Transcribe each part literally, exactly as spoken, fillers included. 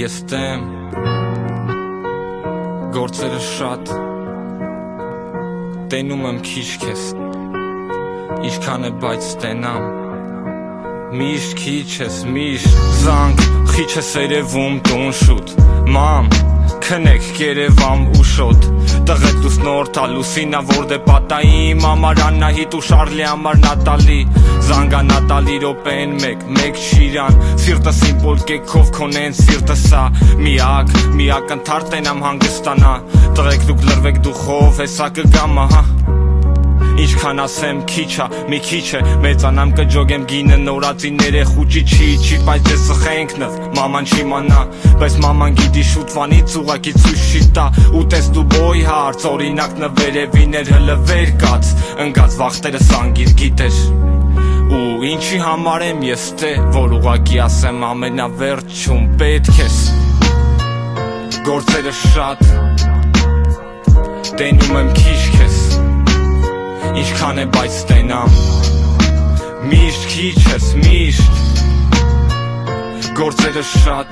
ես տեմ, գործերը շատ, տենում եմ քիչ քեզ, ինչքան է բայց տենամ, միշտ քիչ ես, միշտ զանգ, խիչ ես երևում տուն շուտ, մամ, քնեք կերևամ ու շոտ, տղետ լուս նոր տալուսինա որ դե պատայի իմ համար Աննահիտ ու Շարլի համար Նատալի, զանգա Նատալի ռոպեն մեկ, մեկ չիրան, սիրտս իմ պոլկեքով քոնեն սիրտս ա, միակ, միակ ընթարտենամ հանգստանա, տղեկ դուք լրվեք դուխով, հեսա կգամ ահա, ինչքան ասեմ քիչ ա, մի քիչ է, մեծանամ կջոգեմ գինը նորածին ներեխուճի չի, չի, բայց ես սխենք նվ, մաման չիմանա, բայց մաման գիտի շուտվանից ուղակի ցույց չի տա, ու տես դու բոյ հարց, օրինակ նվերևիներ հլվեր կաց, ընկած վախտերս անգիր գիտեր, ու ինչի համար եմ ես թե, որ ուղակի ասեմ ամենավերջում պետք ես, գործերը շատ, տենում եմ քիչ քեզ, ինչքան է բայց տենամ, միշտ քիչ ես, միշտ, գործերը շատ,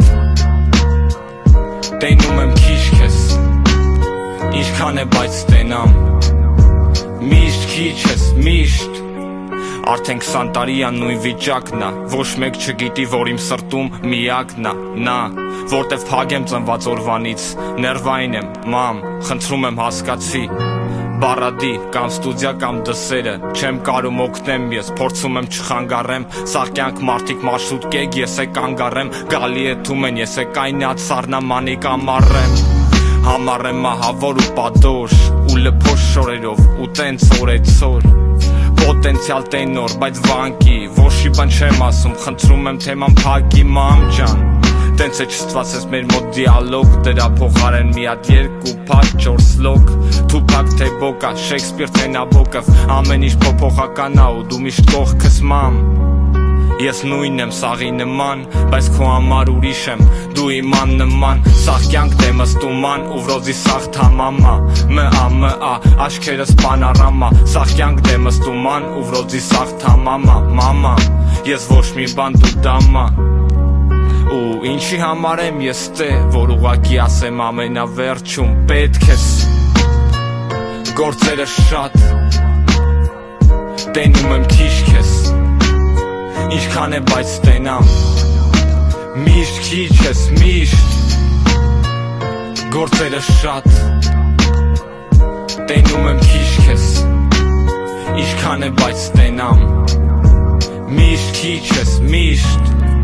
տենում եմ քիչ քեզ, ինչքան է բայց տենամ, միշտ քիչ ես, միշտ, արդեն քսան տարի ա նույն վիճակն ա, ոչ մեկ չգիտի որ իմ սրտում միակն ա, նա, որտև փագեմ ծնված օրվանից, ներվային եմ, մամ, խնդրում եմ հասկացի, Բարադի կամ ստուդիա կամ դսերը, չեմ կարում օգնեմ ես, փորձում եմ չխանգարեմ, սաղ կյանք մարդիկ մարշրուտ կեգ, ես է կանգարեմ, գալի է թումեն, ես է կայնած սառնամանիկ ամառեմ, համառեմ ահավոր ու պատոշ, ու լփոշ շորերով, ու տենց օրեցոր, պոտենցիալ տենոր, բայց վանկի, ոչի բան չեմ ասում, խնդրում եմ թեման փակի մամ ջան, տենց է չստված ես մեր մոտ դիալոգ, դրա փոխարեն մի հատ երկու փակ չորս լոկ, Թուփակ թե բոկա, Շեքսպիր թե Նաբոկով, ամեն ինչ փոփոխական ա ու դու միշտ կողքս մամ, ես նույնն եմ սաղի նման, բայց քո համար ուրիշ եմ, դու իման նման, սաղ կյանք դեմս տուման, ու վրոզի սաղ թամամա, մա մա, աչքերս պանարամա, սաղ կյանք դեմս տուման, ու վրոզի սաղ թամամա, մամա, ես ոչ մի բան դու դամա, ու ինչի համար եմ ես տե, որ ուղակի ասեմ ամենավերջում պետք ես, գործերը շատ, տենում եմ քիչ քեզ, ինչքան է բայց տենամ, միշտ քիչ ես, միշտ, գործերը շատ, տենում եմ քիչ քեզ, ինչքան է բայց տենամ, միշտ քիչ ես, միշտ